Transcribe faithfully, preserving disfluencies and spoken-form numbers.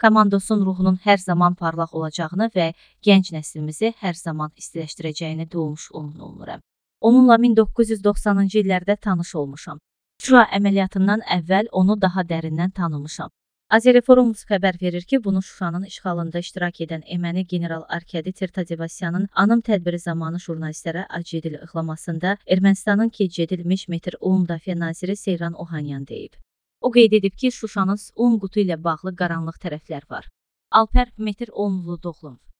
komandosun ruhunun hər zaman parlaq olacağını və gənc nəslimizi hər zaman istiləşdirəcəyini dolmuş umudla olmuram. Onunla min doqquz yüz doxsanıncı illərdə tanış olmuşam. Şuşa əməliyyatından əvvəl onu daha dərindən tanımışam. Azəriforums xəbər verir ki, bunu Şuşanın işğalında iştirak edən erməni general Arkadi Tertadevasyanın anım tədbiri zamanı jurnalistlərə acıdil ıxlamasında Ermənistanın qeyd edilmiş Metr Ulu Müdafiə naziri Seyran Ohanyan deyib. O qeyd edib ki, Şuşanın Um qutu ilə bağlı qaranlıq tərəflər var. Alper Metr Ulu Doğulov.